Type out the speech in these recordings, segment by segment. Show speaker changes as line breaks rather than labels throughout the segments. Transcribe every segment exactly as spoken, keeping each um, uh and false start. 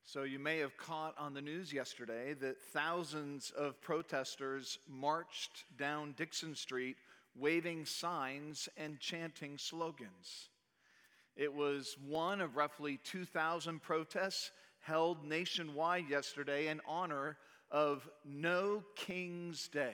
So you may have caught on the news yesterday that thousands of protesters marched down Dixon Street waving signs and chanting slogans. It was one of roughly two thousand protests held nationwide yesterday in honor of No King's Day.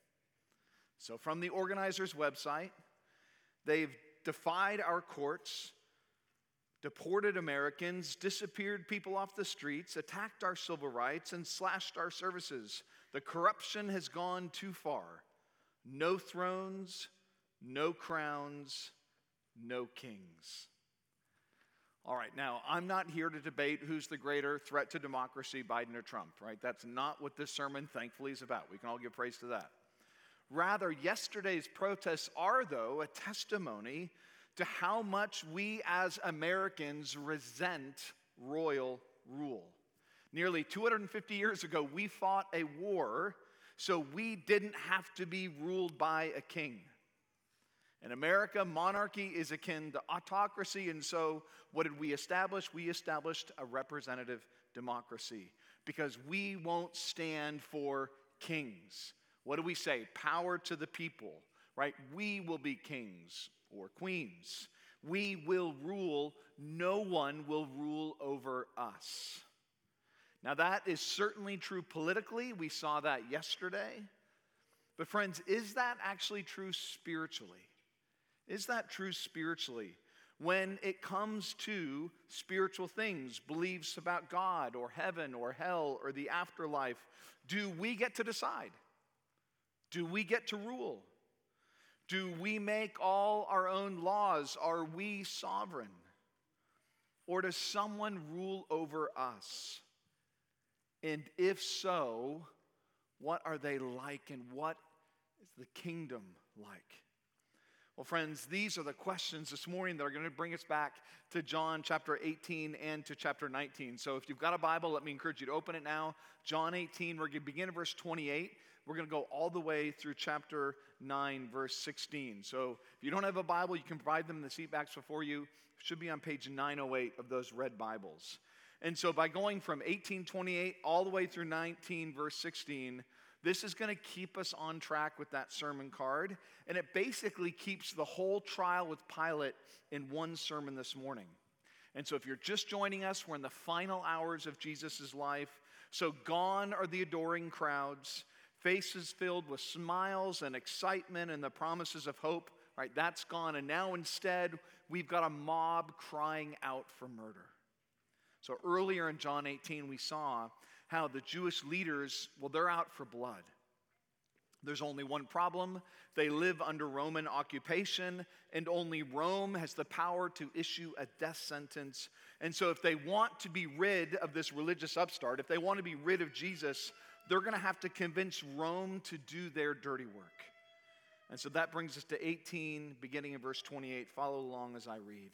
So from the organizers' website, they've defied our courts, deported Americans, disappeared people off the streets, attacked our civil rights, and slashed our services. The corruption has gone too far. No thrones, no crowns, no kings. All right, now, I'm not here to debate who's the greater threat to democracy, Biden or Trump, right? That's not what this sermon, thankfully, is about. We can all give praise to that. Rather, yesterday's protests are, though, a testimony to how much we as Americans resent royal rule. Nearly two hundred fifty years ago, we fought a war so we didn't have to be ruled by a king. In America, monarchy is akin to autocracy, and so what did we establish? We established a representative democracy because we won't stand for kings. What do we say? Power to the people, right? We will be kings or queens. We will rule. No one will rule over us. Now that is certainly true politically. We saw that yesterday. But friends, is that actually true spiritually? Is that true spiritually? When it comes to spiritual things, beliefs about God or heaven or hell or the afterlife, do we get to decide? Do we get to rule? Do we make all our own laws? Are we sovereign? Or does someone rule over us? And if so, what are they like and what is the kingdom like? Well, friends, these are the questions this morning that are going to bring us back to John chapter eighteen and to chapter nineteen. So if you've got a Bible, let me encourage you to open it now. John eighteen, we're going to begin at verse twenty-eight. We're going to go all the way through chapter nine, verse sixteen. So if you don't have a Bible, you can provide them in the seat backs before you. It should be on page nine oh eight of those red Bibles. And so by going from eighteen twenty-eight all the way through nineteen, verse sixteen, this is going to keep us on track with that sermon card. And it basically keeps the whole trial with Pilate in one sermon this morning. And so if you're just joining us, we're in the final hours of Jesus' life. So gone are the adoring crowds, faces filled with smiles and excitement and the promises of hope. Right, that's gone. And now instead, we've got a mob crying out for murder. So earlier in John eighteen, we saw how the Jewish leaders, well, they're out for blood. There's only one problem. They live under Roman occupation, and only Rome has the power to issue a death sentence. And so if they want to be rid of this religious upstart, if they want to be rid of Jesus, they're going to have to convince Rome to do their dirty work. And so that brings us to eighteen, beginning in verse twenty-eight. Follow along as I read.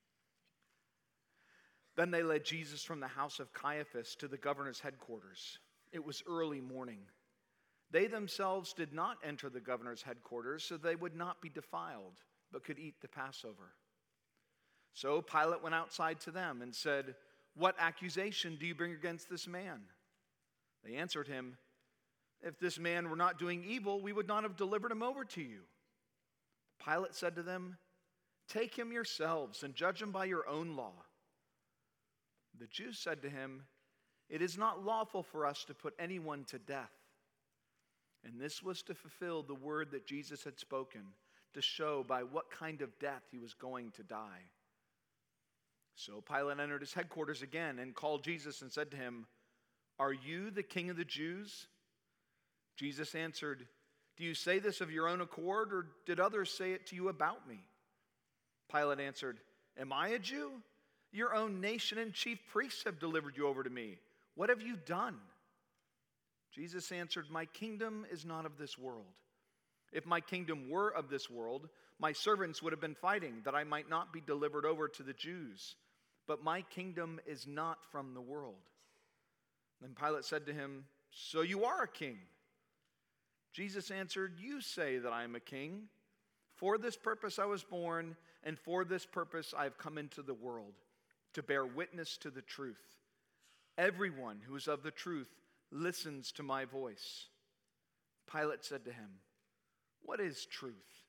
Then they led Jesus from the house of Caiaphas to the governor's headquarters. It was early morning. They themselves did not enter the governor's headquarters, so they would not be defiled, but could eat the Passover. So Pilate went outside to them and said, "What accusation do you bring against this man?" They answered him, "If this man were not doing evil, we would not have delivered him over to you." Pilate said to them, "Take him yourselves and judge him by your own law." The Jews said to him, "It is not lawful for us to put anyone to death." And this was to fulfill the word that Jesus had spoken, to show by what kind of death he was going to die. So Pilate entered his headquarters again and called Jesus and said to him, "Are you the king of the Jews?" Jesus answered, "Do you say this of your own accord, or did others say it to you about me?" Pilate answered, "Am I a Jew? Your own nation and chief priests have delivered you over to me. What have you done?" Jesus answered, "My kingdom is not of this world. If my kingdom were of this world, my servants would have been fighting that I might not be delivered over to the Jews. But my kingdom is not from the world." Then Pilate said to him, "So you are a king?" Jesus answered, "You say that I am a king. For this purpose I was born, and for this purpose I have come into the world, to bear witness to the truth. Everyone who is of the truth listens to my voice." Pilate said to him, "What is truth?"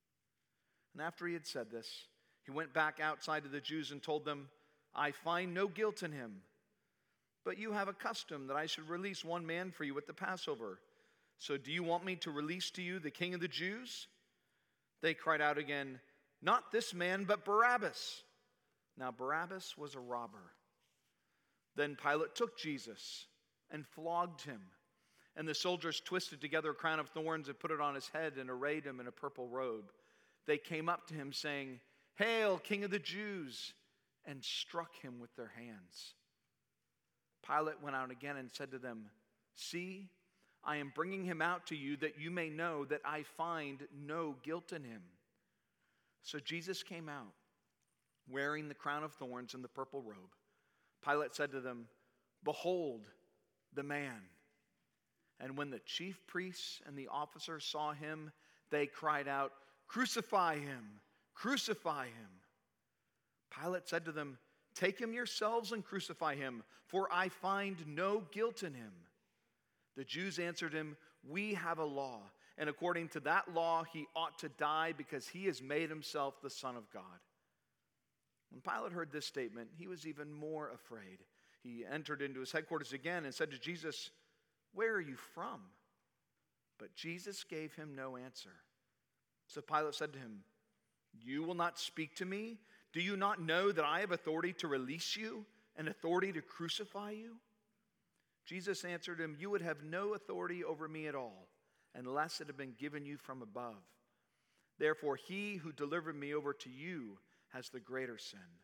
And after he had said this, he went back outside to the Jews and told them, "I find no guilt in him. But you have a custom that I should release one man for you at the Passover. So do you want me to release to you the king of the Jews?" They cried out again, "Not this man, but Barabbas." Now Barabbas was a robber. Then Pilate took Jesus and flogged him. And the soldiers twisted together a crown of thorns and put it on his head and arrayed him in a purple robe. They came up to him saying, "Hail, King of the Jews!" and struck him with their hands. Pilate went out again and said to them, "See, I am bringing him out to you that you may know that I find no guilt in him." So Jesus came out, wearing the crown of thorns and the purple robe. Pilate said to them, "Behold the man." And when the chief priests and the officers saw him, they cried out, "Crucify him! Crucify him!" Pilate said to them, "Take him yourselves and crucify him, for I find no guilt in him." The Jews answered him, "We have a law, and according to that law he ought to die because he has made himself the Son of God." When Pilate heard this statement, he was even more afraid. He entered into his headquarters again and said to Jesus, "Where are you from?" But Jesus gave him no answer. So Pilate said to him, "You will not speak to me? Do you not know that I have authority to release you and authority to crucify you?" Jesus answered him, "You would have no authority over me at all, unless it had been given you from above. Therefore, he who delivered me over to you has the greater sin."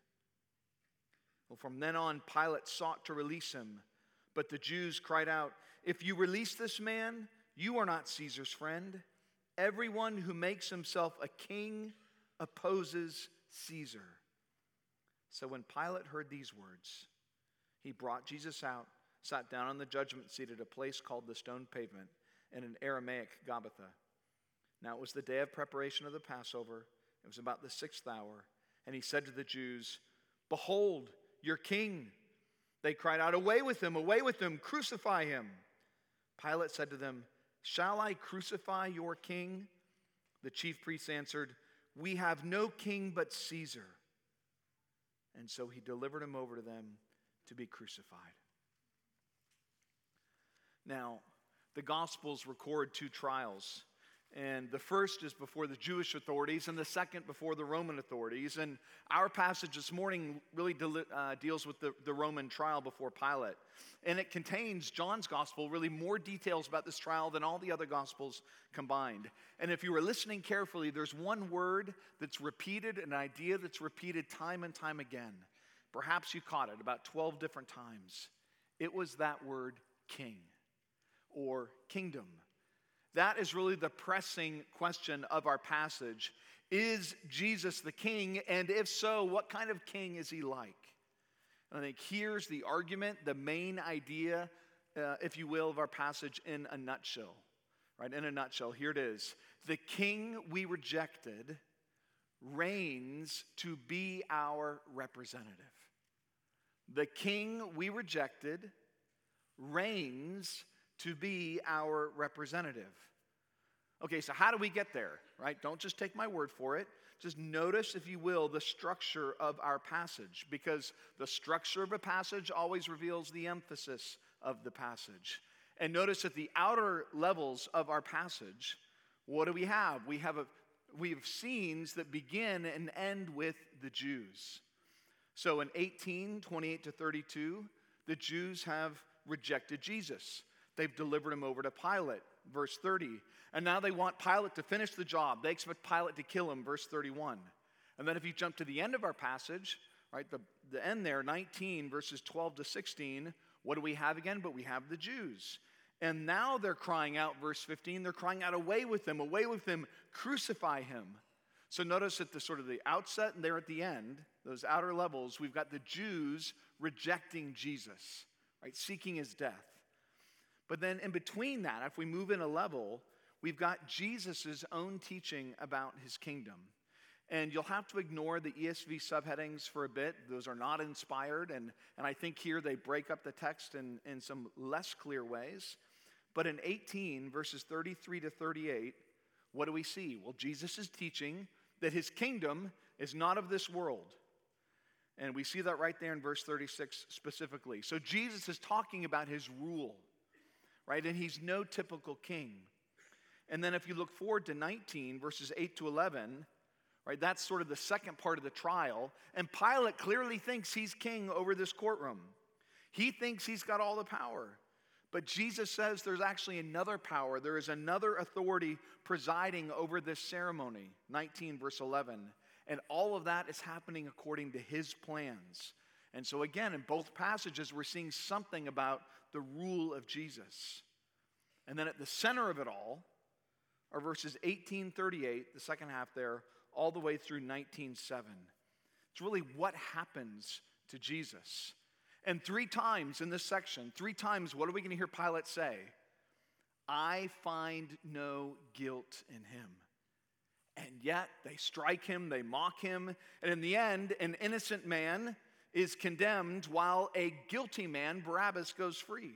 Well, from then on, Pilate sought to release him, but the Jews cried out, "If you release this man, you are not Caesar's friend. Everyone who makes himself a king opposes Caesar." So when Pilate heard these words, he brought Jesus out, sat down on the judgment seat at a place called the Stone Pavement, in an Aramaic Gabbatha. Now it was the day of preparation of the Passover. It was about the sixth hour. And he said to the Jews, "Behold, your king." They cried out, "Away with him, away with him, crucify him." Pilate said to them, "Shall I crucify your king?" The chief priests answered, "We have no king but Caesar." And so he delivered him over to them to be crucified. Now, the Gospels record two trials. And the first is before the Jewish authorities, and the second before the Roman authorities. And our passage this morning really de- uh, deals with the, the Roman trial before Pilate. And it contains, John's Gospel, really more details about this trial than all the other Gospels combined. And if you were listening carefully, there's one word that's repeated, an idea that's repeated time and time again. Perhaps you caught it about twelve different times. It was that word, king, or kingdom. That is really the pressing question of our passage. Is Jesus the king? And if so, what kind of king is he like? And I think here's the argument, the main idea, uh, if you will, of our passage in a nutshell. Right, in a nutshell, here it is. The king we rejected reigns to be our representative. The king we rejected reigns to be our representative. Okay, so how do we get there, right? Don't just take my word for it. Just notice, if you will, the structure of our passage, because the structure of a passage always reveals the emphasis of the passage. And notice at the outer levels of our passage, what do we have? We have a we have scenes that begin and end with the Jews. So in eighteen, twenty-eight to thirty-two, the Jews have rejected Jesus. They've delivered him over to Pilate, verse thirty. And now they want Pilate to finish the job. They expect Pilate to kill him, verse thirty-one. And then if you jump to the end of our passage, right, the, the end there, nineteen, verses twelve to sixteen, what do we have again? But we have the Jews. And now they're crying out, verse fifteen, they're crying out, away with him, away with him, crucify him. So notice at the sort of the outset and there at the end, those outer levels, we've got the Jews rejecting Jesus, right, seeking his death. But then in between that, if we move in a level, we've got Jesus' own teaching about his kingdom. And you'll have to ignore the E S V subheadings for a bit. Those are not inspired, and, and I think here they break up the text in, in some less clear ways. But in eighteen, verses thirty-three to thirty-eight, what do we see? Well, Jesus is teaching that his kingdom is not of this world. And we see that right there in verse thirty-six specifically. So Jesus is talking about his rule, right? And he's no typical king. And then if you look forward to nineteen, verses eight to eleven, right, that's sort of the second part of the trial. And Pilate clearly thinks he's king over this courtroom. He thinks he's got all the power. But Jesus says there's actually another power. There is another authority presiding over this ceremony. nineteen, verse eleven. And all of that is happening according to his plans. And so again, in both passages, we're seeing something about the rule of Jesus. And then at the center of it all are verses eighteen thirty-eight, the second half there, all the way through nineteen seven. It's really what happens to Jesus. And three times in this section, three times, what are we going to hear Pilate say? I find no guilt in him. And yet they strike him, they mock him, and in the end, an innocent man is condemned while a guilty man, Barabbas, goes free.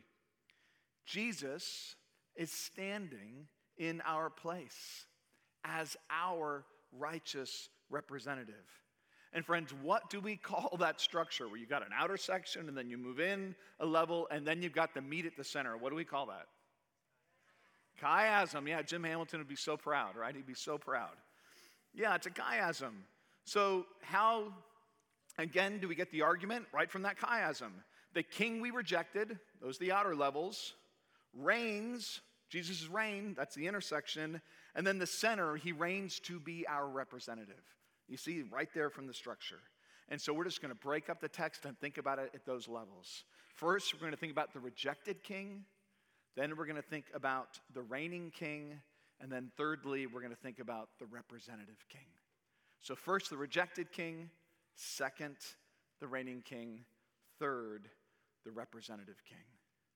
Jesus is standing in our place as our righteous representative. And friends, what do we call that structure where you've got an outer section and then you move in a level and then you've got the meat at the center? What do we call that? Chiasm. Yeah, Jim Hamilton would be so proud, right? He'd be so proud. Yeah, it's a chiasm. So how, again, do we get the argument? Right from that chiasm. The king we rejected, those are the outer levels, reigns, Jesus' reign, that's the intersection, and then the center, he reigns to be our representative. You see right there from the structure. And so we're just going to break up the text and think about it at those levels. First, we're going to think about the rejected king. Then we're going to think about the reigning king. And then thirdly, we're going to think about the representative king. So first, the rejected king. Second, the reigning king. Third, the representative king.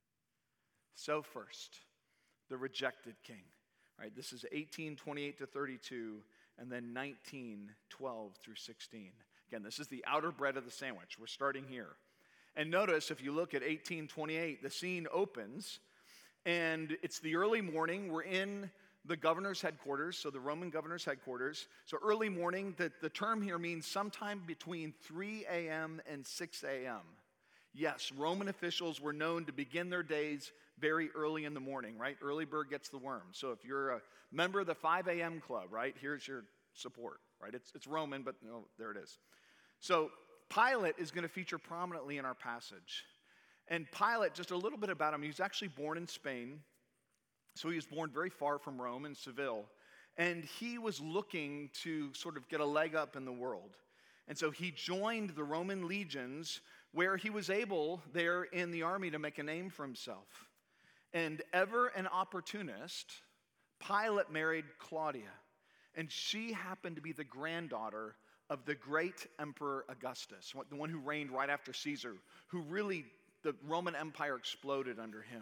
So first, the rejected king. All right, this is eighteen twenty-eight to thirty-two, and then nineteen twelve through sixteen. Again, this is the outer bread of the sandwich. We're starting here. And notice, if you look at eighteen twenty-eight, the scene opens, and it's the early morning. We're in the governor's headquarters, so the Roman governor's headquarters. So early morning, the, the term here means sometime between three a.m. and six a.m. Yes, Roman officials were known to begin their days very early in the morning, right? Early bird gets the worm. So if you're a member of the five a.m. club, right, here's your support, right? It's, it's Roman, but no, there it is. So Pilate is going to feature prominently in our passage. And Pilate, just a little bit about him, he was actually born in Spain. So he was born very far from Rome in Seville. And he was looking to sort of get a leg up in the world. And so he joined the Roman legions where he was able there in the army to make a name for himself. And ever an opportunist, Pilate married Claudia. And she happened to be the granddaughter of the great Emperor Augustus, the one who reigned right after Caesar, who really, the Roman Empire exploded under him.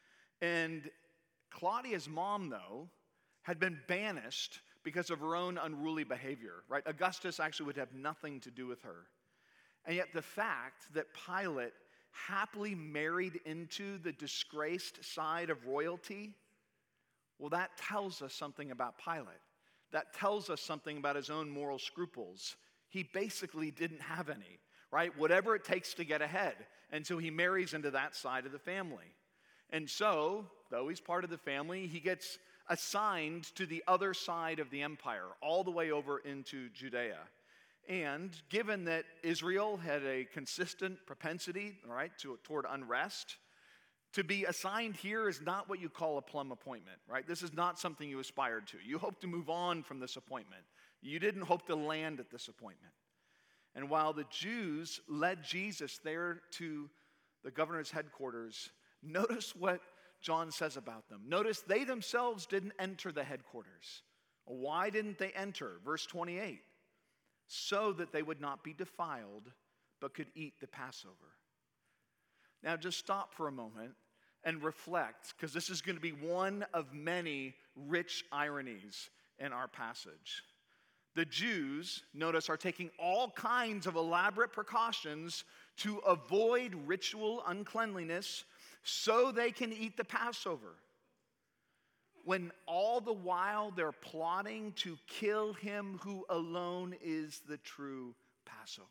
And Claudia's mom, though, had been banished because of her own unruly behavior, right? Augustus actually would have nothing to do with her. And yet the fact that Pilate happily married into the disgraced side of royalty, well, that tells us something about Pilate. That tells us something about his own moral scruples. He basically didn't have any, right? Whatever it takes to get ahead. And so he marries into that side of the family. And so, though he's part of the family, he gets assigned to the other side of the empire, all the way over into Judea. And given that Israel had a consistent propensity, all right, to, toward unrest, to be assigned here is not what you call a plum appointment, right? This is not something you aspired to. You hope to move on from this appointment. You didn't hope to land at this appointment. And while the Jews led Jesus there to the governor's headquarters, notice what John says about them. Notice they themselves didn't enter the headquarters. Why didn't they enter? Verse twenty-eight. So that they would not be defiled, but could eat the Passover. Now just stop for a moment and reflect, because this is going to be one of many rich ironies in our passage. The Jews, notice, are taking all kinds of elaborate precautions to avoid ritual uncleanliness so they can eat the Passover, when all the while they're plotting to kill him who alone is the true Passover.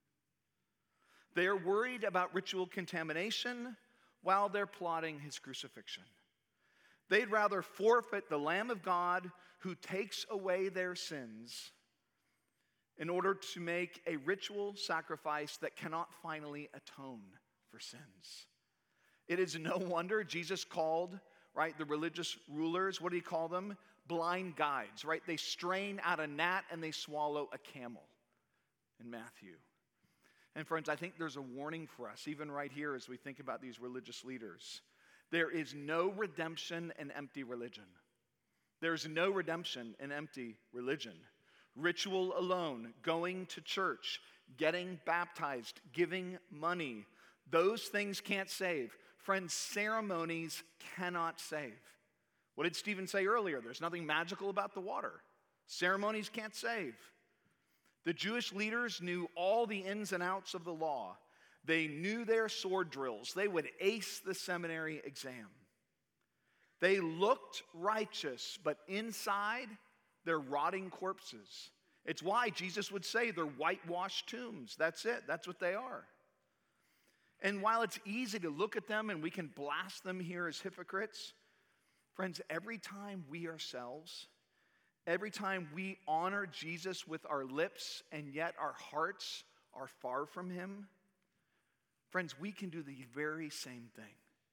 They are worried about ritual contamination while they're plotting his crucifixion. They'd rather forfeit the Lamb of God who takes away their sins in order to make a ritual sacrifice that cannot finally atone for sins. It is no wonder Jesus called, right, the religious rulers, what do you call them? Blind guides, right? They strain out a gnat and they swallow a camel in Matthew. And friends, I think there's a warning for us, even right here as we think about these religious leaders. There is no redemption in empty religion. There's no redemption in empty religion. Ritual alone, going to church, getting baptized, giving money, those things can't save. Friends, ceremonies cannot save. What did Stephen say earlier? There's nothing magical about the water. Ceremonies can't save. The Jewish leaders knew all the ins and outs of the law. They knew their sword drills. They would ace the seminary exam. They looked righteous, but inside, they're rotting corpses. It's why Jesus would say they're whitewashed tombs. That's it. That's what they are. And while it's easy to look at them and we can blast them here as hypocrites, friends, every time we ourselves, every time we honor Jesus with our lips and yet our hearts are far from him, friends, we can do the very same thing.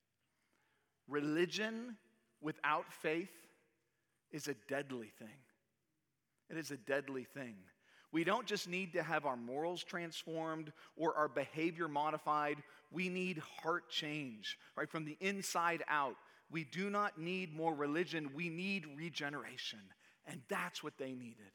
Religion without faith is a deadly thing. It is a deadly thing. We don't just need to have our morals transformed or our behavior modified. We need heart change, right? From the inside out. We do not need more religion. We need regeneration. And that's what they needed.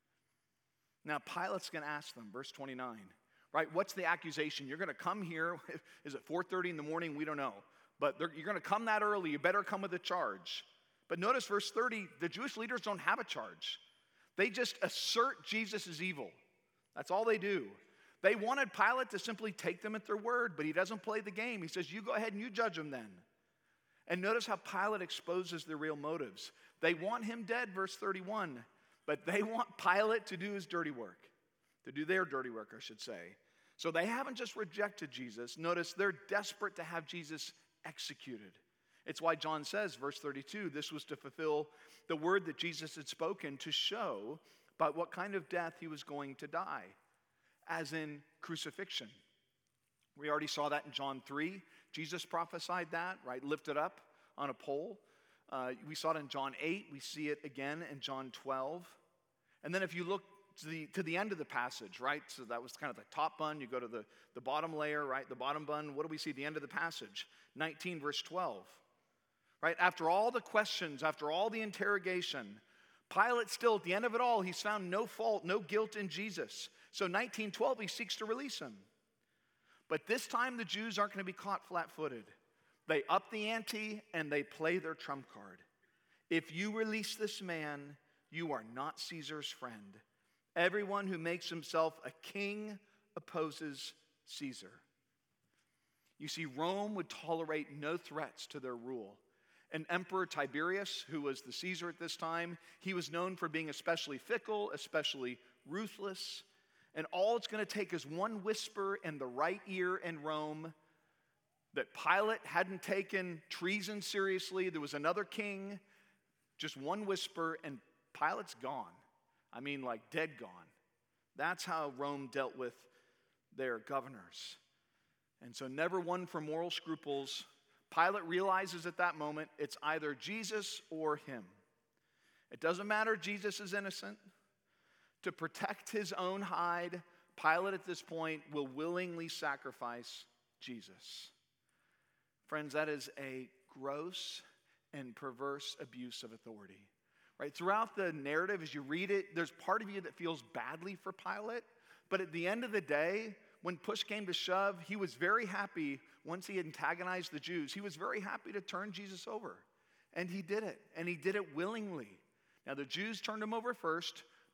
Now, Pilate's going to ask them, verse twenty-nine, right? What's the accusation? You're going to come here. Is it four thirty in the morning? We don't know. But you're going to come that early. You better come with a charge. But notice verse thirty, the Jewish leaders don't have a charge. They just assert Jesus is evil. That's all they do. They wanted Pilate to simply take them at their word, but he doesn't play the game. He says, you go ahead and you judge them then. And notice how Pilate exposes their real motives. They want him dead, verse thirty-one, but they want Pilate to do his dirty work, to do their dirty work, I should say. So they haven't just rejected Jesus. Notice they're desperate to have Jesus executed. It's why John says, verse thirty-two, this was to fulfill the word that Jesus had spoken to show about what kind of death he was going to die, as in crucifixion. We already saw that in John three. Jesus prophesied that, right? Lifted up on a pole. Uh, we saw it in John eight. We see it again in John twelve. And then if you look to the, to the end of the passage, right? So that was kind of the top bun. You go to the, the bottom layer, right? The bottom bun. What do we see at the end of the passage? nineteen, verse twelve. Right? After all the questions, after all the interrogation, Pilate still, at the end of it all, he's found no fault, no guilt in Jesus. So nineteen twelve, he seeks to release him. But this time the Jews aren't going to be caught flat-footed. They up the ante and they play their trump card. If you release this man, you are not Caesar's friend. Everyone who makes himself a king opposes Caesar. You see, Rome would tolerate no threats to their rule. And Emperor Tiberius, who was the Caesar at this time, he was known for being especially fickle, especially ruthless. And all it's going to take is one whisper in the right ear in Rome that Pilate hadn't taken treason seriously. There was another king, just one whisper, and Pilate's gone. I mean, like dead gone. That's how Rome dealt with their governors. And so never one for moral scruples. Pilate realizes at that moment it's either Jesus or him. It doesn't matter Jesus is innocent. To protect his own hide, Pilate at this point will willingly sacrifice Jesus. Friends, that is a gross and perverse abuse of authority. Right? Throughout the narrative, as you read it, there's part of you that feels badly for Pilate, but at the end of the day, when push came to shove, he was very happy once he antagonized the Jews. He was very happy to turn Jesus over. And he did it. And he did it willingly. Now, the Jews turned him over first,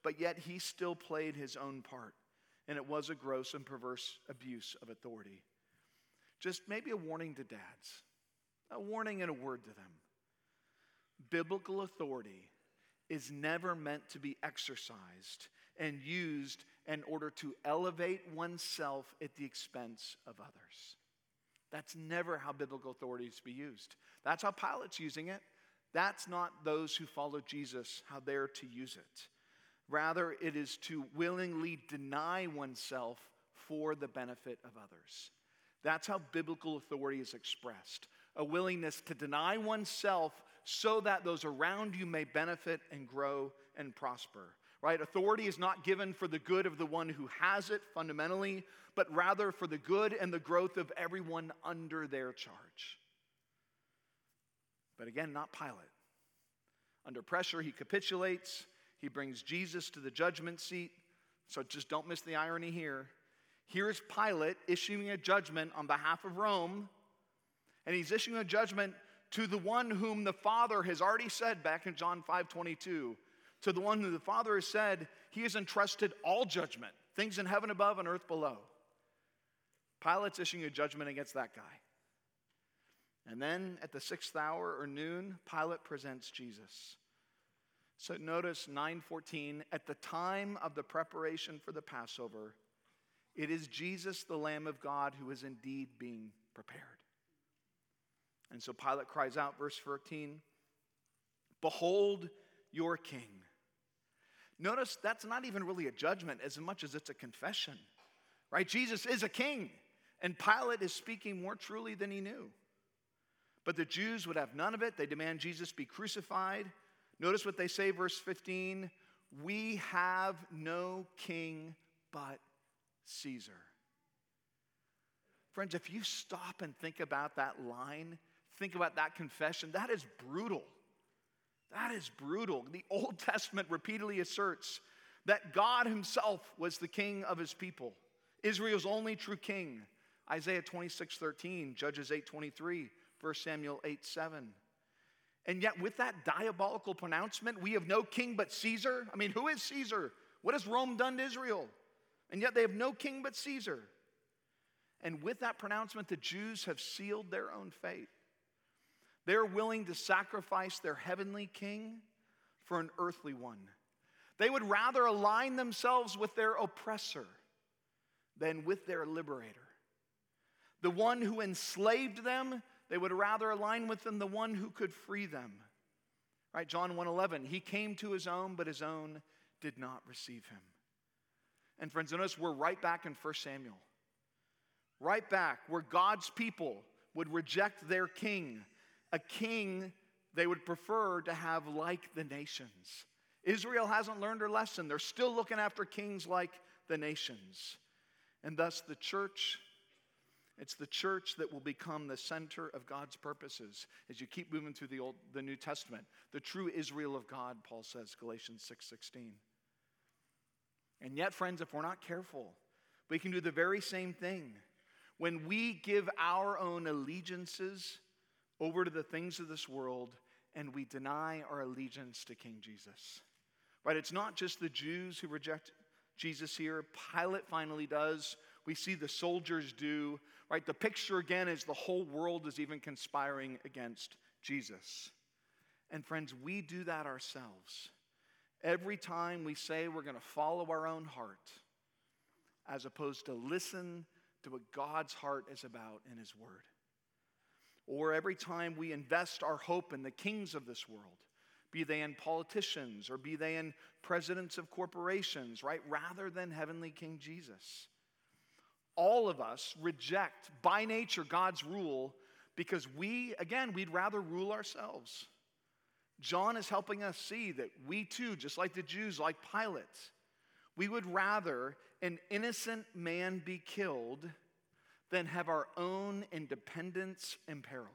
but yet he still played his own part. And it was a gross and perverse abuse of authority. Just maybe a warning to dads, a warning and a word to them. Biblical authority is never meant to be exercised and used in order to elevate oneself at the expense of others. That's never how biblical authority is to be used. That's how Pilate's using it. That's not those who follow Jesus, how they're to use it. Rather, it is to willingly deny oneself for the benefit of others. That's how biblical authority is expressed. A willingness to deny oneself so that those around you may benefit and grow and prosper. Right? Authority is not given for the good of the one who has it fundamentally, but rather for the good and the growth of everyone under their charge. But again, not Pilate. Under pressure, he capitulates. He brings Jesus to the judgment seat. So just don't miss the irony here. Here's Pilate issuing a judgment on behalf of Rome, and he's issuing a judgment to the one whom the Father has already said back in John five twenty-two, to the one who the Father has said he has entrusted all judgment, things in heaven above and earth below. Pilate's issuing a judgment against that guy. And then at the sixth hour or noon, Pilate presents Jesus. So notice nine fourteen, at the time of the preparation for the Passover, it is Jesus, the Lamb of God, who is indeed being prepared. And so Pilate cries out, verse fourteen, "Behold your king." Notice that's not even really a judgment as much as it's a confession, right? Jesus is a king, and Pilate is speaking more truly than he knew. But the Jews would have none of it. They demand Jesus be crucified. Notice what they say, verse fifteen, "We have no king but Caesar." Friends, if you stop and think about that line, think about that confession, that is brutal. That is brutal. The Old Testament repeatedly asserts that God himself was the king of his people, Israel's only true king. Isaiah twenty-six thirteen, Judges eight twenty-three, First Samuel eight seven. And yet with that diabolical pronouncement, we have no king but Caesar. I mean, who is Caesar? What has Rome done to Israel? And yet they have no king but Caesar. And with that pronouncement, the Jews have sealed their own fate. They're willing to sacrifice their heavenly king for an earthly one. They would rather align themselves with their oppressor than with their liberator. The one who enslaved them, they would rather align with than the one who could free them. Right? John one eleven, he came to his own, but his own did not receive him. And friends, notice we're right back in First Samuel. Right back where God's people would reject their king, a king they would prefer to have like the nations. Israel hasn't learned their lesson. They're still looking after kings like the nations. And thus the church, it's the church that will become the center of God's purposes as you keep moving through the Old, the New Testament. The true Israel of God, Paul says, Galatians six sixteen. And yet, friends, if we're not careful, we can do the very same thing. When we give our own allegiances over to the things of this world and we deny our allegiance to King Jesus. Right? It's not just the Jews who reject Jesus here. Pilate finally does. We see the soldiers do. Right? The picture again is the whole world is even conspiring against Jesus. And friends, we do that ourselves. Every time we say we're going to follow our own heart as opposed to listen to what God's heart is about in his word. Or every time we invest our hope in the kings of this world, be they in politicians or be they in presidents of corporations, right? Rather than heavenly King Jesus. All of us reject by nature God's rule because we, again, we'd rather rule ourselves. John is helping us see that we too, just like the Jews, like Pilate, we would rather an innocent man be killed than have our own independence imperiled.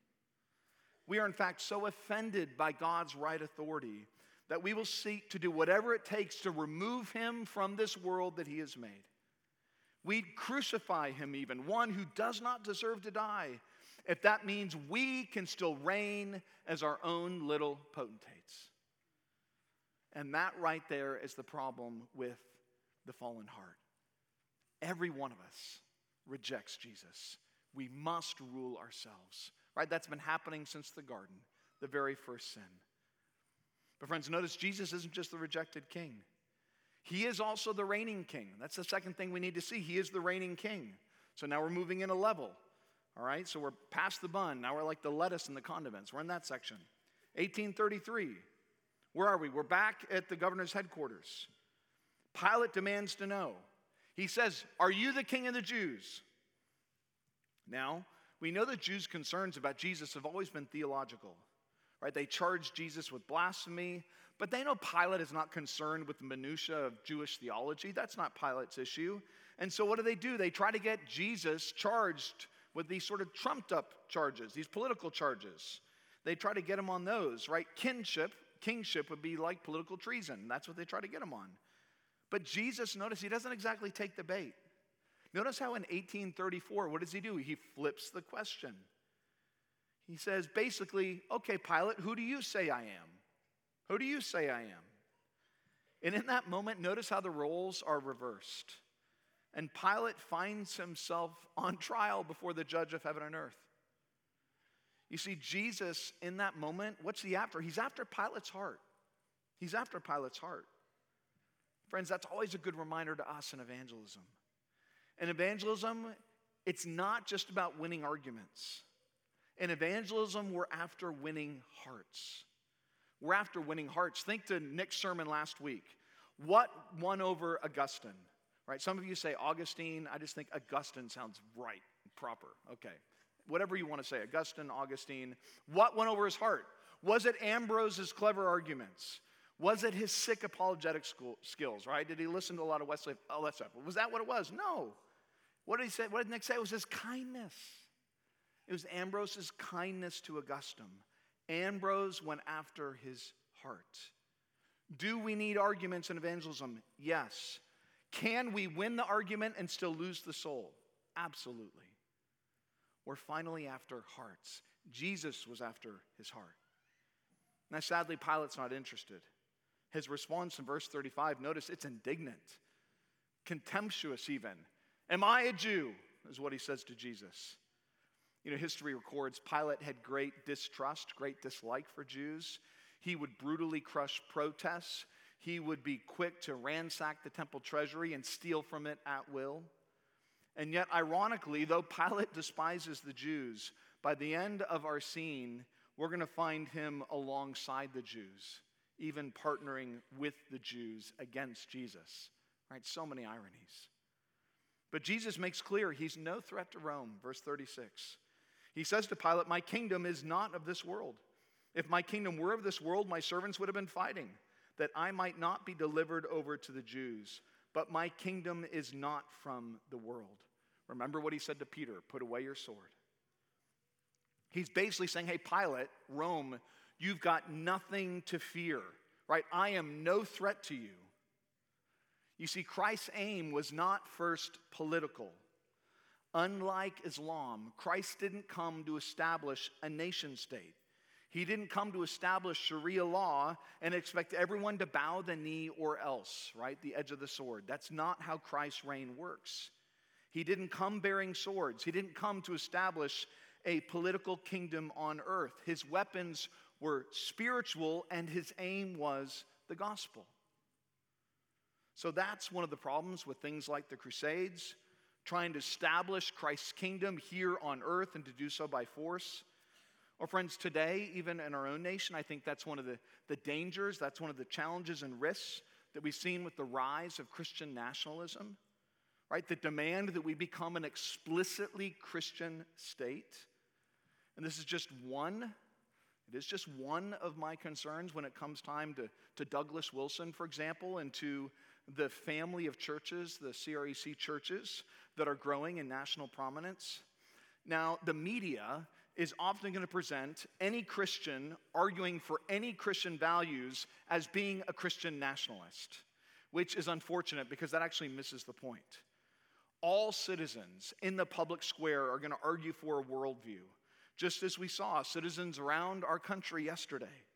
We are in fact so offended by God's right authority that we will seek to do whatever it takes to remove him from this world that he has made. We'd crucify him even, one who does not deserve to die, if that means we can still reign as our own little potentates. And that right there is the problem with the fallen heart. Every one of us rejects Jesus. We must rule ourselves, right? That's been happening since the garden, the very first sin. But friends, notice Jesus isn't just the rejected king. He is also the reigning king. That's the second thing we need to see. He is the reigning king. So now we're moving in a level, all right? So we're past the bun. Now we're like the lettuce and the condiments. We're in that section. eighteen thirty-three. Where are we? We're back at the governor's headquarters. Pilate demands to know. He says, "Are you the king of the Jews?" Now, we know that Jews' concerns about Jesus have always been theological, right? They charge Jesus with blasphemy, but they know Pilate is not concerned with the minutia of Jewish theology. That's not Pilate's issue. And so what do they do? They try to get Jesus charged with these sort of trumped up charges, these political charges. They try to get him on those, right? Kinship, kingship would be like political treason. That's what they try to get him on. But Jesus, notice, he doesn't exactly take the bait. Notice how in eighteen thirty-four, what does he do? He flips the question. He says, basically, okay, Pilate, who do you say I am? Who do you say I am? And in that moment, notice how the roles are reversed. And Pilate finds himself on trial before the judge of heaven and earth. You see, Jesus, in that moment, what's he after? He's after Pilate's heart. He's after Pilate's heart. Friends, that's always a good reminder to us in evangelism. In evangelism, it's not just about winning arguments. In evangelism, we're after winning hearts. We're after winning hearts. Think to Nick's sermon last week. What won over Augustine? Right? Some of you say Augustine. I just think Augustine sounds right, proper. Okay. Whatever you want to say, Augustine, Augustine. What won over his heart? Was it Ambrose's clever arguments? Was it his sick apologetic school, skills, right? Did he listen to a lot of Wesley? Oh, that's up. Was that what it was? No. What did he say? What did Nick say? It was his kindness. It was Ambrose's kindness to Augustine. Ambrose went after his heart. Do we need arguments in evangelism? Yes. Can we win the argument and still lose the soul? Absolutely. We're finally after hearts. Jesus was after his heart. Now, sadly, Pilate's not interested. His response in verse thirty-five, notice it's indignant, contemptuous even. Am I a Jew? Is what he says to Jesus. You know, history records Pilate had great distrust, great dislike for Jews. He would brutally crush protests. He would be quick to ransack the temple treasury and steal from it at will. And yet, ironically, though Pilate despises the Jews, by the end of our scene, we're going to find him alongside the Jews, even partnering with the Jews against Jesus. Right? So many ironies. But Jesus makes clear he's no threat to Rome. Verse thirty-six. He says to Pilate, "My kingdom is not of this world. If my kingdom were of this world, my servants would have been fighting, that I might not be delivered over to the Jews. But my kingdom is not from the world." Remember what he said to Peter, "Put away your sword." He's basically saying, hey, Pilate, Rome, you've got nothing to fear, right? I am no threat to you. You see, Christ's aim was not first political. Unlike Islam, Christ didn't come to establish a nation state. He didn't come to establish Sharia law and expect everyone to bow the knee or else, right? The edge of the sword. That's not how Christ's reign works. He didn't come bearing swords. He didn't come to establish a political kingdom on earth. His weapons were spiritual and his aim was the gospel. So that's one of the problems with things like the Crusades, trying to establish Christ's kingdom here on earth and to do so by force. Or friends, today, even in our own nation, I think that's one of the, the dangers, that's one of the challenges and risks that we've seen with the rise of Christian nationalism, right? The demand that we become an explicitly Christian state. And this is just one, it is just one of my concerns when it comes time to, to Douglas Wilson, for example, and to the family of churches, the C R E C churches that are growing in national prominence. Now, the media is often going to present any Christian arguing for any Christian values as being a Christian nationalist, which is unfortunate because that actually misses the point. All citizens in the public square are going to argue for a worldview, just as we saw citizens around our country yesterday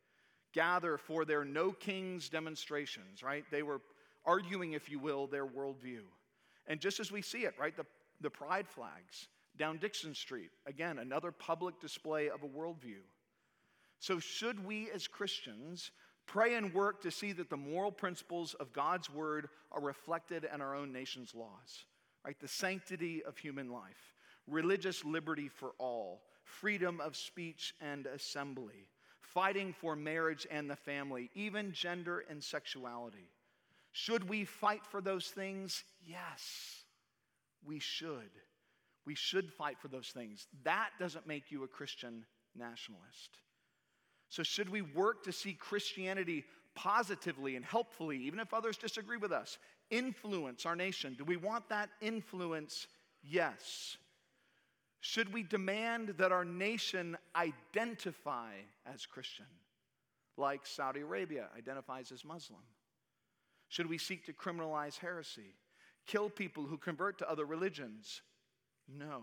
gather for their No Kings demonstrations, right? They were arguing, if you will, their worldview. And just as we see it, right, the, the pride flags down Dixon Street, again, another public display of a worldview. So should we as Christians pray and work to see that the moral principles of God's word are reflected in our own nation's laws, right? The sanctity of human life, religious liberty for all, freedom of speech and assembly, fighting for marriage and the family, even gender and sexuality. Should we fight for those things? Yes, we should. We should fight for those things. That doesn't make you a Christian nationalist. So should we work to see Christianity positively and helpfully, even if others disagree with us, influence our nation? Do we want that influence? Yes. Should we demand that our nation identify as Christian, like Saudi Arabia identifies as Muslim? Should we seek to criminalize heresy, kill people who convert to other religions? No.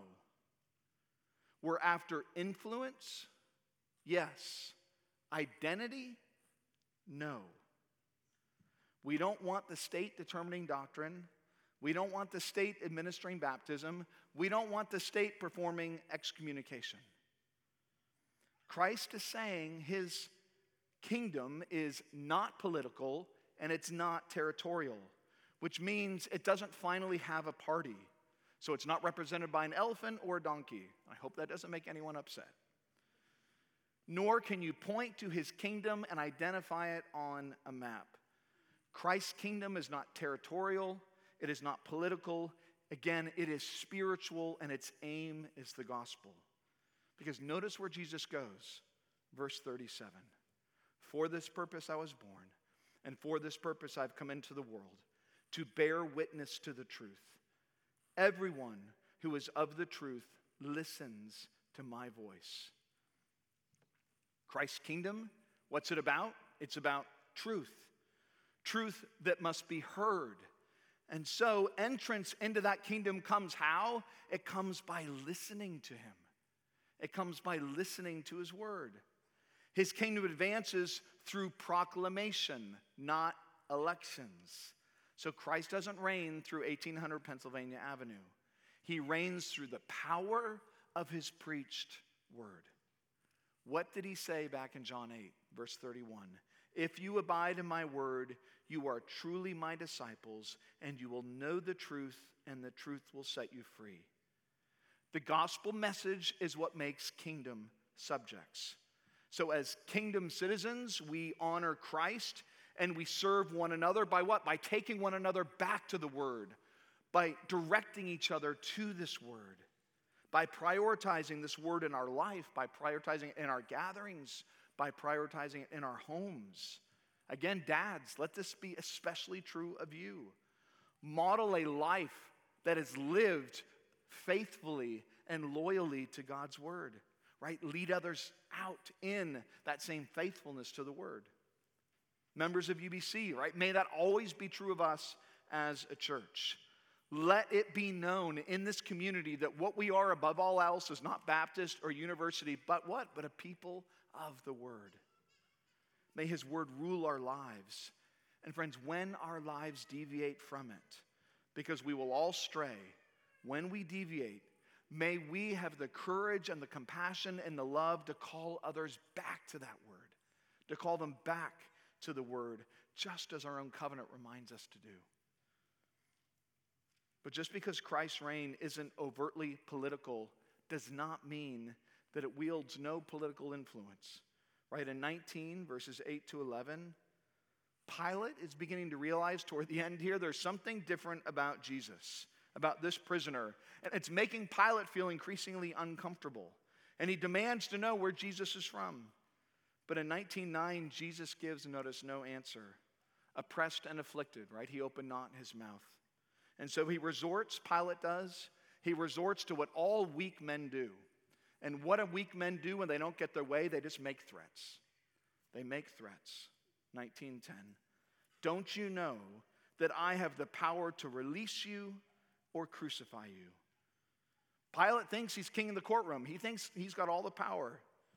We're after influence? Yes. Identity? No. We don't want the state determining doctrine. We don't want the state administering baptism. We don't want the state performing excommunication. Christ is saying his kingdom is not political and it's not territorial, which means it doesn't finally have a party. So it's not represented by an elephant or a donkey. I hope that doesn't make anyone upset. Nor can you point to his kingdom and identify it on a map. Christ's kingdom is not territorial. It is not political. Again, it is spiritual, and its aim is the gospel. Because notice where Jesus goes. Verse thirty-seven. For this purpose I was born, and for this purpose I've come into the world, to bear witness to the truth. Everyone who is of the truth listens to my voice. Christ's kingdom, what's it about? It's about truth. Truth that must be heard. And so entrance into that kingdom comes how? It comes by listening to him. It comes by listening to his word. His kingdom advances through proclamation, not elections. So Christ doesn't reign through eighteen hundred Pennsylvania Avenue. He reigns through the power of his preached word. What did he say back in John eight, verse thirty-one? If you abide in my word, you are truly my disciples, and you will know the truth, and the truth will set you free. The gospel message is what makes kingdom subjects. So as kingdom citizens, we honor Christ, and we serve one another by what? By taking one another back to the word, by directing each other to this word, by prioritizing this word in our life, by prioritizing it in our gatherings, by prioritizing it in our homes. Again, dads, let this be especially true of you. Model a life that is lived faithfully and loyally to God's word, right? Lead others out in that same faithfulness to the word. Members of U B C, right? May that always be true of us as a church. Let it be known in this community that what we are above all else is not Baptist or university, but what? But a people of the word. May his word rule our lives. And friends, when our lives deviate from it, because we will all stray, when we deviate, may we have the courage and the compassion and the love to call others back to that word, to call them back to the word, just as our own covenant reminds us to do. But just because Christ's reign isn't overtly political does not mean that it wields no political influence. Right, in nineteen, verses eight to eleven, Pilate is beginning to realize toward the end here there's something different about Jesus, about this prisoner. And it's making Pilate feel increasingly uncomfortable. And he demands to know where Jesus is from. But in nineteen nine, Jesus gives, notice, no answer. Oppressed and afflicted, right? He opened not his mouth. And so he resorts, Pilate does, he resorts to what all weak men do. And what do weak men do when they don't get their way? They just make threats. They make threats. nineteen ten. Don't you know that I have the power to release you or crucify you? Pilate thinks he's king in the courtroom. He thinks he's got all the power.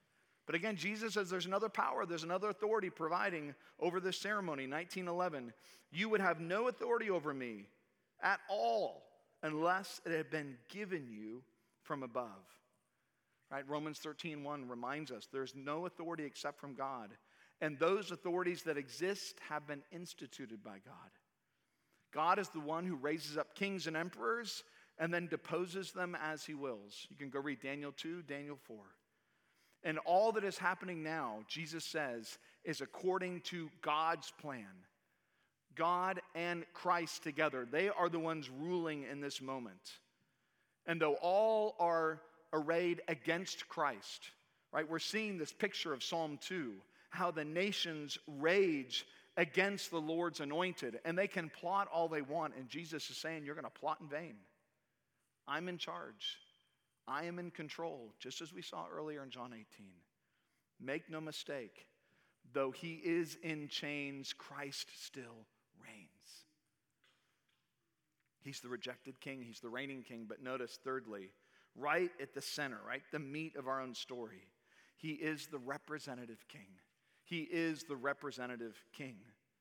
But again, Jesus says there's another power, there's another authority providing over this ceremony. nineteen eleven, you would have no authority over me at all unless it had been given you from above. Right? Romans thirteen one reminds us there's no authority except from God. And those authorities that exist have been instituted by God. God is the one who raises up kings and emperors and then deposes them as he wills. You can go read Daniel two, Daniel four. And all that is happening now, Jesus says, is according to God's plan. God and Christ together, they are the ones ruling in this moment. And though all are arrayed against Christ, right? We're seeing this picture of Psalm two, how the nations rage against the Lord's anointed, and they can plot all they want, and Jesus is saying, you're going to plot in vain. I'm in charge. I am in control, just as we saw earlier in John eighteen. Make no mistake, though he is in chains, Christ still reigns. He's the rejected king, he's the reigning king, but notice thirdly, right at the center, right, the meat of our own story, he is the representative king. He is the representative king.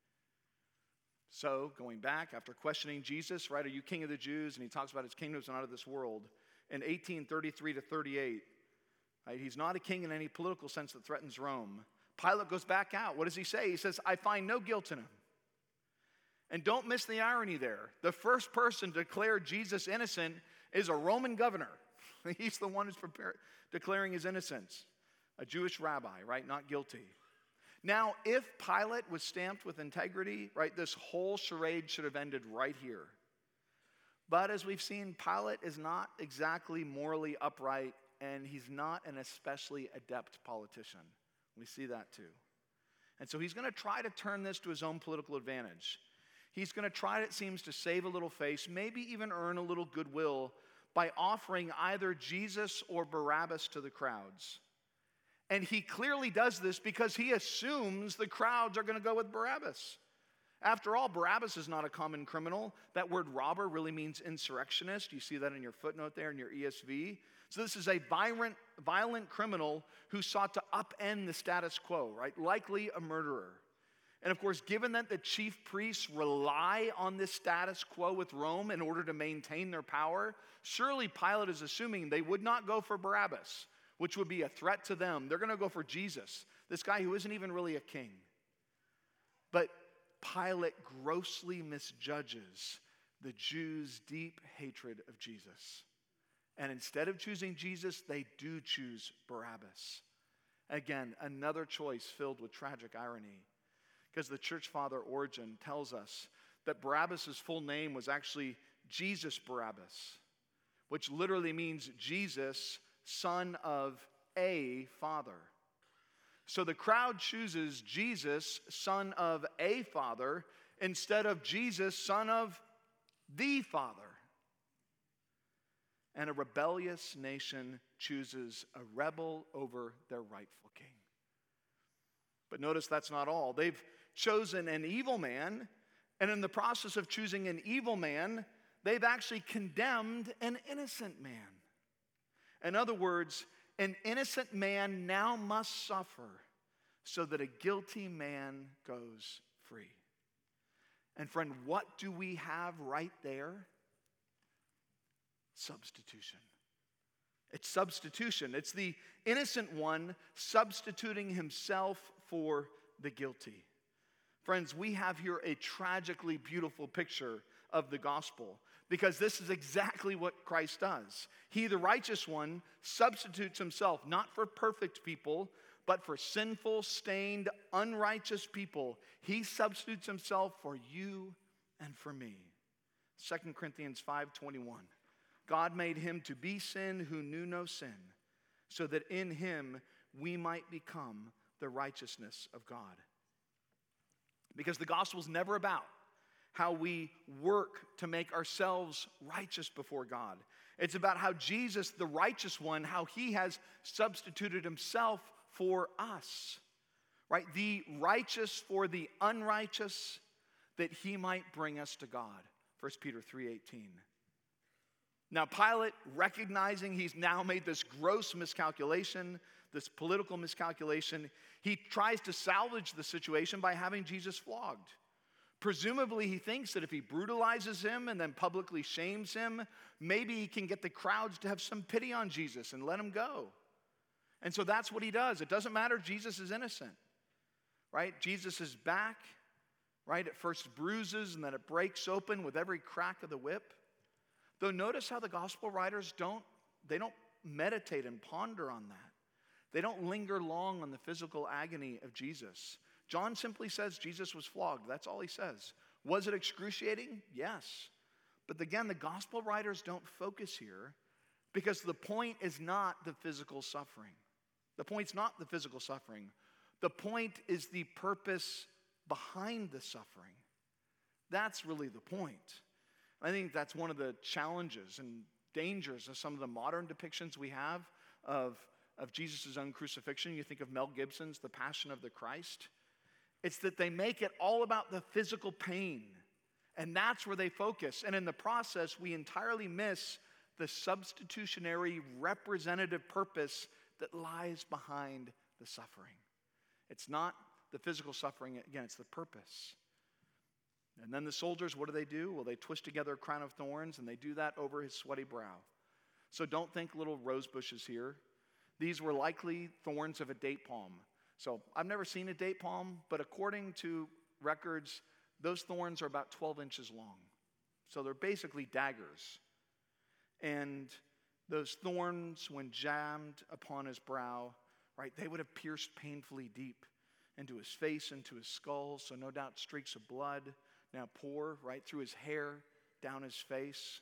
So, going back, after questioning Jesus, right, are you king of the Jews? And he talks about his kingdoms not of this world. In eighteen thirty-three to thirty-eight, right, he's not a king in any political sense that threatens Rome. Pilate goes back out. What does he say? He says, I find no guilt in him. And don't miss the irony there. The first person to declare Jesus innocent is a Roman governor. He's the one who's prepared, declaring his innocence. A Jewish rabbi, right, not guilty. Now, if Pilate was stamped with integrity, right, this whole charade should have ended right here. But as we've seen, Pilate is not exactly morally upright, and he's not an especially adept politician. We see that too. And so he's going to try to turn this to his own political advantage. He's going to try, it seems, to save a little face, maybe even earn a little goodwill by offering either Jesus or Barabbas to the crowds. And he clearly does this because he assumes the crowds are going to go with Barabbas. After all, Barabbas is not a common criminal. That word robber really means insurrectionist. You see that in your footnote there in your E S V. So this is a violent, violent criminal who sought to upend the status quo, right? Likely a murderer. And of course, given that the chief priests rely on this status quo with Rome in order to maintain their power, surely Pilate is assuming they would not go for Barabbas, which would be a threat to them. They're going to go for Jesus, this guy who isn't even really a king. But Pilate grossly misjudges the Jews' deep hatred of Jesus. And instead of choosing Jesus, they do choose Barabbas. Again, another choice filled with tragic irony. Because the church father Origen tells us that Barabbas' full name was actually Jesus Barabbas, which literally means Jesus, son of a father. So the crowd chooses Jesus, son of a father, instead of Jesus, son of the Father. And a rebellious nation chooses a rebel over their rightful king. But notice that's not all. They've chosen an evil man, and in the process of choosing an evil man, they've actually condemned an innocent man. In other words, an innocent man now must suffer so that a guilty man goes free. And friend, what do we have right there? Substitution. It's substitution. It's the innocent one substituting himself for the guilty. Friends, we have here a tragically beautiful picture of the gospel, because this is exactly what Christ does. He, the righteous one, substitutes himself not for perfect people, but for sinful, stained, unrighteous people. He substitutes himself for you and for me. Second Corinthians five twenty-one. God made him to be sin who knew no sin, so that in him we might become the righteousness of God. Because the gospel is never about how we work to make ourselves righteous before God. It's about how Jesus, the righteous one, how he has substituted himself for us, right? The righteous for the unrighteous, that he might bring us to God. First Peter three eighteen. Now Pilate, recognizing he's now made this gross miscalculation, this political miscalculation, he tries to salvage the situation by having Jesus flogged. Presumably, he thinks that if he brutalizes him and then publicly shames him, maybe he can get the crowds to have some pity on Jesus and let him go. And so that's what he does. It doesn't matter if Jesus is innocent, right? Jesus is back, right? It first bruises and then it breaks open with every crack of the whip. Though notice how the gospel writers don't, they don't meditate and ponder on that. They don't linger long on the physical agony of Jesus. John simply says Jesus was flogged. That's all he says. Was it excruciating? Yes. But again, the gospel writers don't focus here because the point is not the physical suffering. The point's not the physical suffering. The point is the purpose behind the suffering. That's really the point. I think that's one of the challenges and dangers of some of the modern depictions we have of, of Jesus' own crucifixion. You think of Mel Gibson's The Passion of the Christ. It's that they make it all about the physical pain, and that's where they focus. And in the process, we entirely miss the substitutionary representative purpose that lies behind the suffering. It's not the physical suffering, again, it's the purpose. And then the soldiers, what do they do? Well, they twist together a crown of thorns, and they do that over his sweaty brow. So don't think little rose bushes here. These were likely thorns of a date palm. So I've never seen a date palm, but according to records, those thorns are about twelve inches long. So they're basically daggers. And those thorns, when jammed upon his brow, right, they would have pierced painfully deep into his face, into his skull. So no doubt streaks of blood now pour right through his hair, down his face.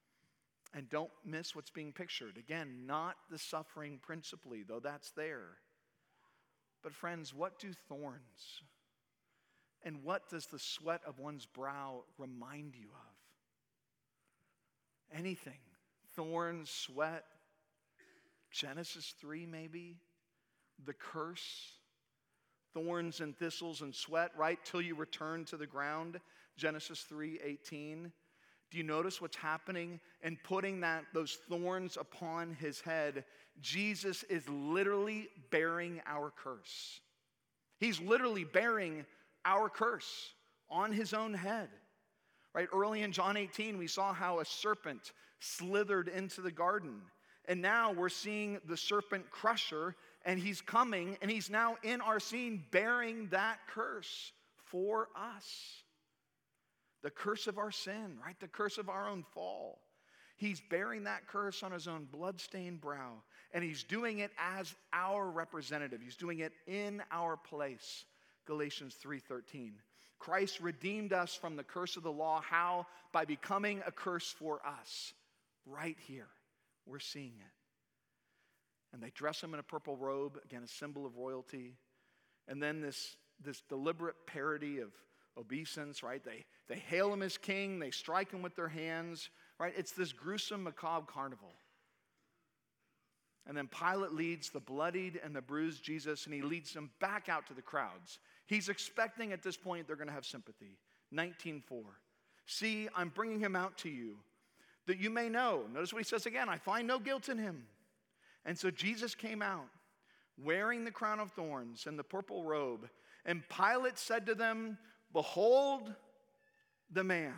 And don't miss what's being pictured. Again, not the suffering principally, though that's there. But friends, what do thorns and what does the sweat of one's brow remind you of? Anything. Thorns, sweat, Genesis three maybe, the curse, thorns and thistles and sweat, right, till you return to the ground, Genesis three eighteen. Do you notice what's happening in putting that those thorns upon his head? Jesus is literally bearing our curse. He's literally bearing our curse on his own head. Right? Early in John eighteen, we saw how a serpent slithered into the garden. And now we're seeing the serpent crusher, and he's coming, and he's now in our scene bearing that curse for us. The curse of our sin, right? The curse of our own fall. He's bearing that curse on his own blood-stained brow, and he's doing it as our representative. He's doing it in our place, Galatians three thirteen. Christ redeemed us from the curse of the law. How? By becoming a curse for us. Right here, we're seeing it. And they dress him in a purple robe, again, a symbol of royalty. And then this, this deliberate parody of obeisance, right? They, they hail him as king. They strike him with their hands, right? It's this gruesome, macabre carnival. And then Pilate leads the bloodied and the bruised Jesus, and he leads them back out to the crowds. He's expecting at this point they're going to have sympathy. nineteen four. See, I'm bringing him out to you, that you may know. Notice what he says again. I find no guilt in him. And so Jesus came out, wearing the crown of thorns and the purple robe. And Pilate said to them, behold the man.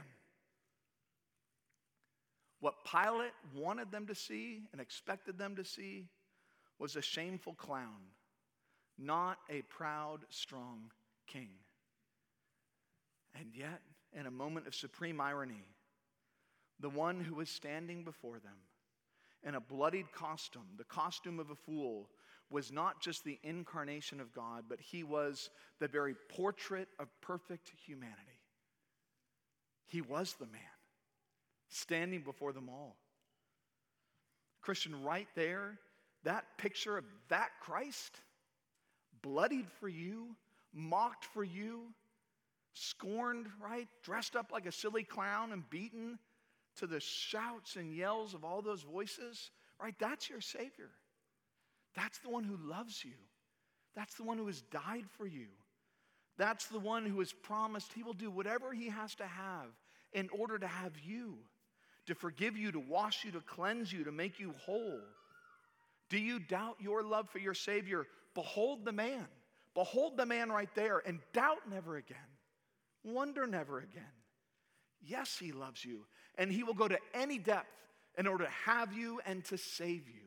What Pilate wanted them to see and expected them to see was a shameful clown, not a proud, strong king. And yet, in a moment of supreme irony, the one who was standing before them in a bloodied costume, the costume of a fool, was not just the incarnation of God, but he was the very portrait of perfect humanity. He was the man, standing before them all. Christian, right there, that picture of that Christ, bloodied for you, mocked for you, scorned, right? Dressed up like a silly clown and beaten to the shouts and yells of all those voices, right? That's your Savior. That's the one who loves you. That's the one who has died for you. That's the one who has promised he will do whatever he has to have in order to have you, to forgive you, to wash you, to cleanse you, to make you whole, Do you doubt your love for your Savior? Behold the man. Behold the man right there, and doubt never again. Wonder never again. Yes, he loves you, and he will go to any depth in order to have you and to save you.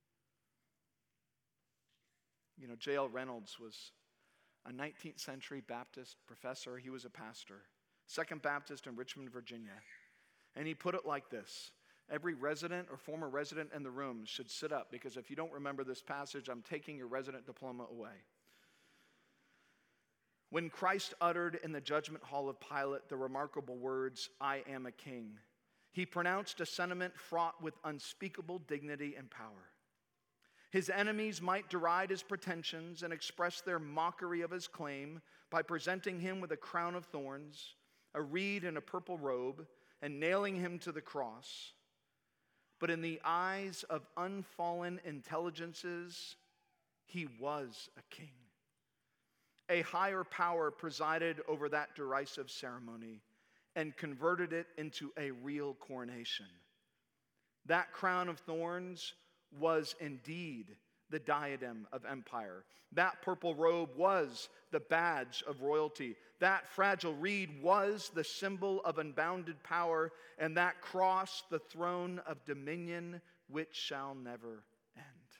You know, J L Reynolds was a nineteenth century Baptist professor. He was a pastor, Second Baptist in Richmond, Virginia. And he put it like this: every resident or former resident in the room should sit up, because if you don't remember this passage, I'm taking your resident diploma away. When Christ uttered in the judgment hall of Pilate the remarkable words, "I am a king," he pronounced a sentiment fraught with unspeakable dignity and power. His enemies might deride his pretensions and express their mockery of his claim by presenting him with a crown of thorns, a reed and a purple robe, and nailing him to the cross. But in the eyes of unfallen intelligences, he was a king. A higher power presided over that derisive ceremony and converted it into a real coronation. That crown of thorns was indeed the diadem of empire. That purple robe was the badge of royalty. That fragile reed was the symbol of unbounded power. And that cross, the throne of dominion which shall never end.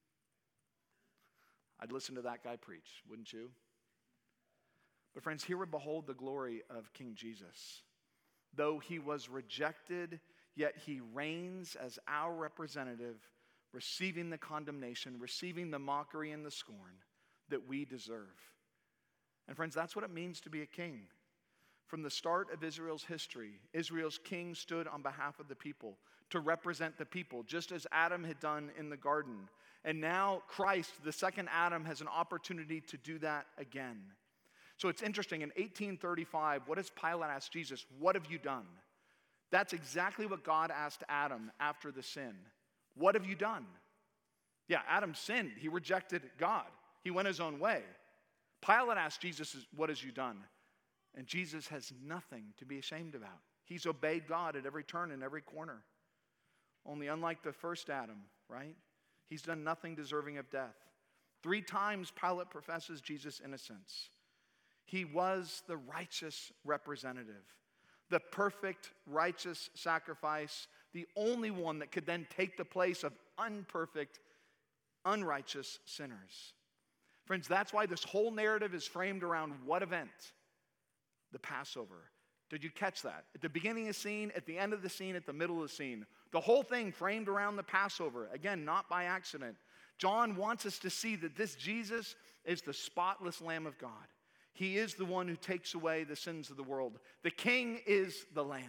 I'd listen to that guy preach, wouldn't you? But friends, here we behold the glory of King Jesus. Though he was rejected, yet he reigns as our representative, receiving the condemnation, receiving the mockery and the scorn that we deserve. And friends, that's what it means to be a king. From the start of Israel's history, Israel's king stood on behalf of the people to represent the people, just as Adam had done in the garden. And now Christ, the second Adam, has an opportunity to do that again. So it's interesting, in eighteen thirty-five, what does Pilate ask Jesus? What have you done? That's exactly what God asked Adam after the sin. What have you done? Yeah, Adam sinned. He rejected God. He went his own way. Pilate asked Jesus, what has you done? And Jesus has nothing to be ashamed about. He's obeyed God at every turn and every corner. Only unlike the first Adam, right? He's done nothing deserving of death. Three times Pilate professes Jesus' innocence. He was the righteous representative, the perfect righteous sacrifice, the only one that could then take the place of unperfect, unrighteous sinners. Friends, that's why this whole narrative is framed around what event? The Passover. Did you catch that? At the beginning of the scene, at the end of the scene, at the middle of the scene. The whole thing framed around the Passover. Again, not by accident. John wants us to see that this Jesus is the spotless Lamb of God. He is the one who takes away the sins of the world. The King is the Lamb.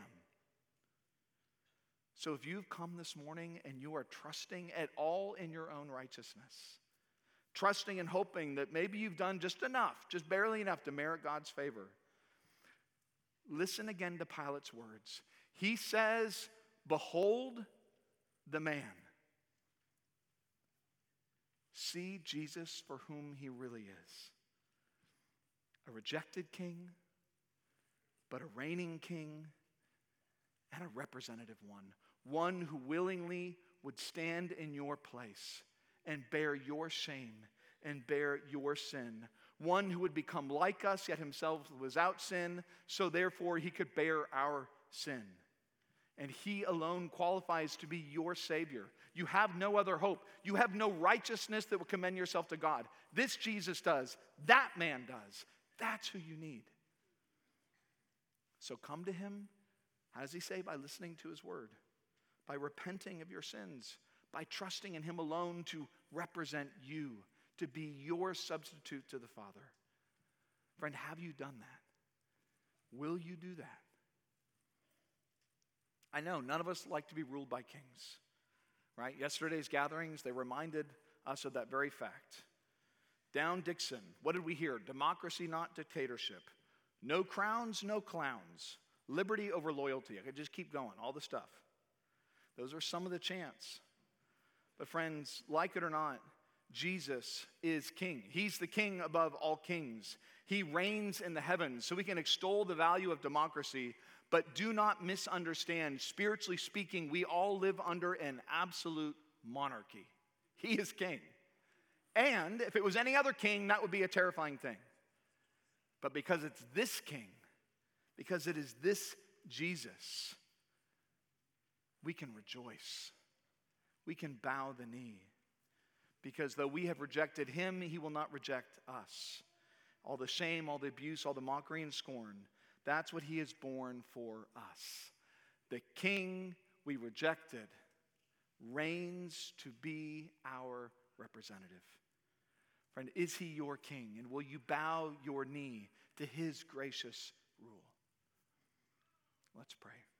So if you've come this morning and you are trusting at all in your own righteousness, trusting and hoping that maybe you've done just enough, just barely enough to merit God's favor, listen again to Pilate's words. He says, "Behold the man. See Jesus for whom he really is. A rejected king, but a reigning king, and a representative one. One who willingly would stand in your place and bear your shame and bear your sin. One who would become like us, yet himself was without sin, so therefore he could bear our sin. And he alone qualifies to be your Savior. You have no other hope. You have no righteousness that will commend yourself to God. This Jesus does. That man does. That's who you need. So come to him. How does he say? By listening to his word, by repenting of your sins, by trusting in him alone to represent you, to be your substitute to the Father. Friend, have you done that? Will you do that? I know none of us like to be ruled by kings, right? Yesterday's gatherings, they reminded us of that very fact. Down Dixon, what did we hear? Democracy, not dictatorship. No crowns, no clowns. Liberty over loyalty. I could just keep going, all the stuff. Those are some of the chants. But friends, like it or not, Jesus is king. He's the king above all kings. He reigns in the heavens, so we can extol the value of democracy, but do not misunderstand. Spiritually speaking, we all live under an absolute monarchy. He is king. And if it was any other king, that would be a terrifying thing. But because it's this king, because it is this Jesus, we can rejoice. We can bow the knee. Because though we have rejected him, he will not reject us. All the shame, all the abuse, all the mockery and scorn, that's what he has borne for us. The king we rejected reigns to be our representative. Friend, is he your king? And will you bow your knee to his gracious rule? Let's pray.